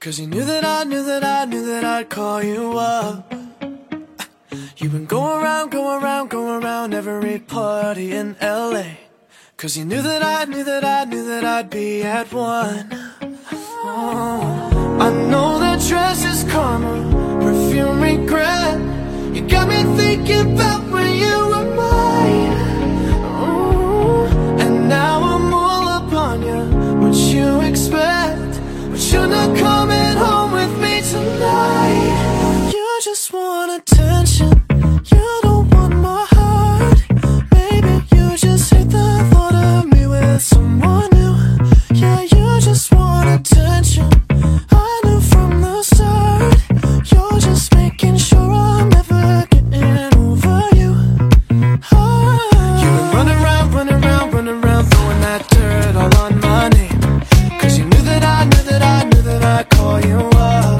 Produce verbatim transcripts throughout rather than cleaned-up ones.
Cause you knew that I knew that I knew that I'd call you up. You've been going around, going around, going around every party in L A. Cause you knew that I knew that I knew that I'd be at one. Oh, I know that dress is karma, perfume regret. You got me thinking about when you were mine. Oh, and now I'm all up on you. What you expect? But you're not coming home with me tonight. You just want attention. You don't want my heart. Maybe you just hate the thought of me with someone new. Yeah, you just want attention. I knew from the start. You're just making sure I'm never getting over you. Oh. You've been running around, running around, running around, throwing that dirt all on my name. Cause you knew that I knew that I knew that I'd call you up.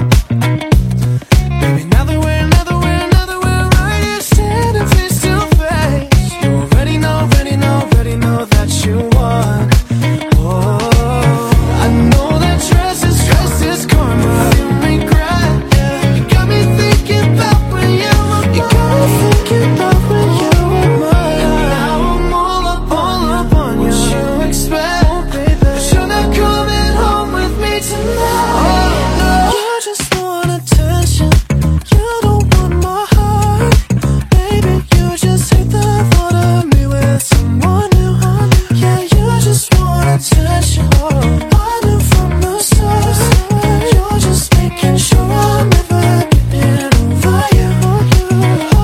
Baby, now that we're, now that we're, now that we're right here standing face to face, you already know, already know, already know that you won. Oh, I know that dress is, dress is karma, you regret. You got me thinking about when you were mine. You got me thinking about when you were mine. And now I'm all up, all up on you. What you expect? Oh, baby, but you're not coming home with me tonight. Oh, no. You just want attention. You don't want my heart. Baby, you just hate the thought of me with someone new. Yeah, you just want attention. I knew from the start. You're just making sure I'm never getting over you. Oh.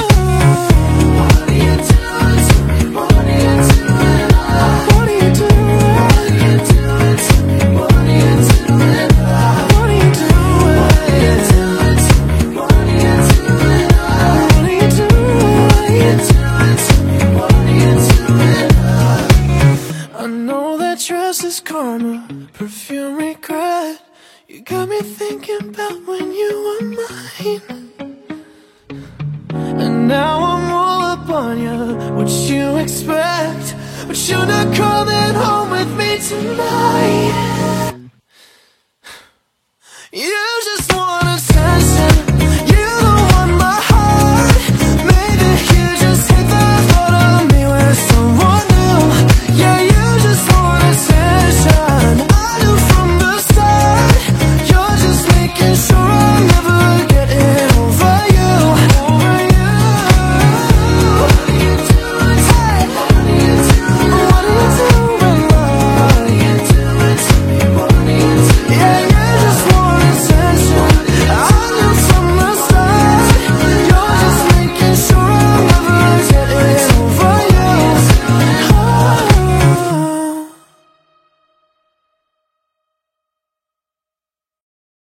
What are you doing to me? What are you doing? What are you doing? What are you doing to me? What are you doing? What are you doing? What are you doing to me? What are you doing? What are you doing? What are you doing to me? What are you doing? I know that dress is karma, perfume regret. You got me thinking about when you were mine. And now I'm all up on you. What you expect? But you're not coming home with me tonight.